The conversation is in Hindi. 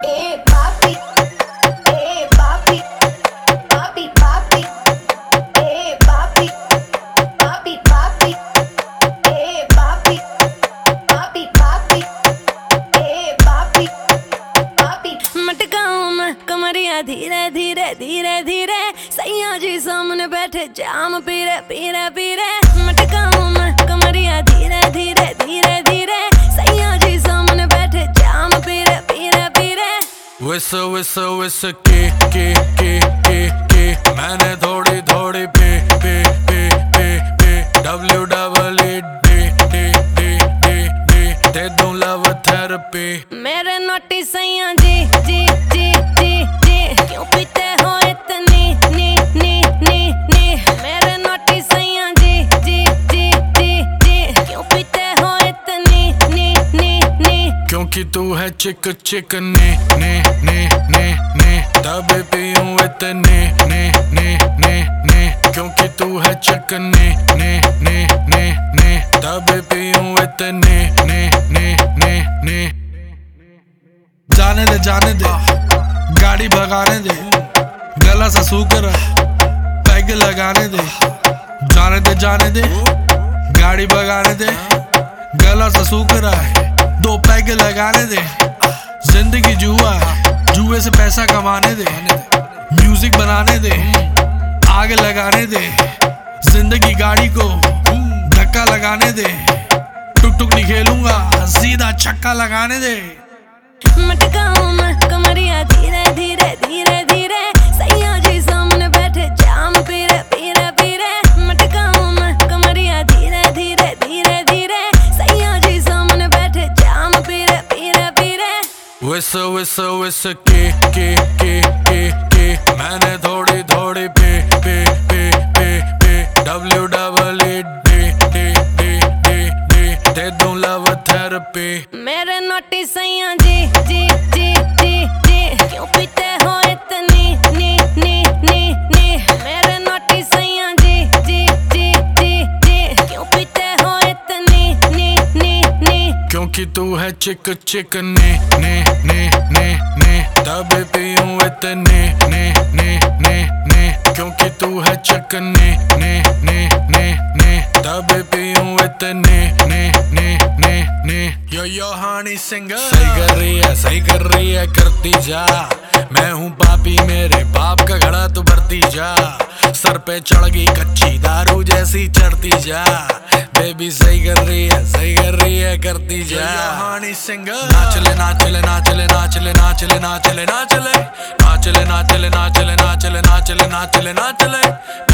Eh, papi, eh, papi, papi, papi, eh, papi, papi, papi, eh, papi, papi, papi, eh, papi, papi। मटकाऊं मैं कमरिया धीरे धीरे धीरे धीरे, सैया जी सामने बैठे जाम पीरे पीरे पीरे। मटकाऊं मैं कमरिया धीरे धीरे धीरे धीरे, सैया जी सामने बैठे जाम पीरे पीरे पीरे। विस विस विस के मैंने थोड़ी थोड़ी पे पे पे पे पे WEE दे दूं लव थेरेपी। मेरे नोटी सैया जी जी जी जी जी, क्यों पीते हो इतनी नी नी नी नी। मेरे नोटी सैया जी जी जी जी जी, क्यों पीते हो इतनी नी नी नी। क्योंकि तू है चिक चिक ने ने ने ने ने, तब पीऊं इतने ने ने ने ने। क्योंकि तू है चिक ने ने ने ने ने, तब पीऊं इतने ने ने ने ने। जाने दे गाड़ी भगाने दे, गला सा सूकर पैग लगाने दे। जाने दे गाड़ी भगाने दे, गला सा सूकर दो पैग लगाने दे। जिंदगी जुआ है, जुए से पैसा कमाने दे। म्यूजिक बनाने दे, आग लगाने दे। जिंदगी गाड़ी को धक्का लगाने दे। टुक टुक नहीं खेलूंगा, सीधा छक्का लगाने दे। मटकाऊं मैं कमरिया धीरे धीरे धीरे धीरे, सैया जी सामने बैठे जाम पीरे पीरे पीरे। मटकाऊं मैं कमरिया धीरे धीरे धीरे धीरे, सैया जी सामने बैठे जाम पीरे पीरे पीरे। विस विस विस के मैंने थोड़ी थोड़ी पे पे पे पे पे WEE दे दूं लव थेरेपी। मेरे नोटी सैया जी जी जी जी जी, क्यों पीते हो इतनी नी नी नी नी। मेरे नोटी सैया जी जी जी जी जी, क्यों पीते हो इतनी नी नी नी। क्योंकि तू है चिक चिक ने ने ने ने ने, तब पीऊं इतने ने ने ने ने। क्योंकि तू है चिक ने ने ने ने ने, तब पीऊं इतने ने ने ने ने। यो हानी सिंगर सही कर रही है करती जा। मैं हूँ पापी, मेरे बाप का घड़ा तू भरती जा। सर पे चढ़ गई कच्ची दारू जैसी चढ़ती जा। बेबी सही कर रही है करती जा। हानी सिंगर नाचले नाचले नाचले नाचले नाचले नाचले नाचले नाचले नाचले नाचले नाचले नाचले नाचले नाचले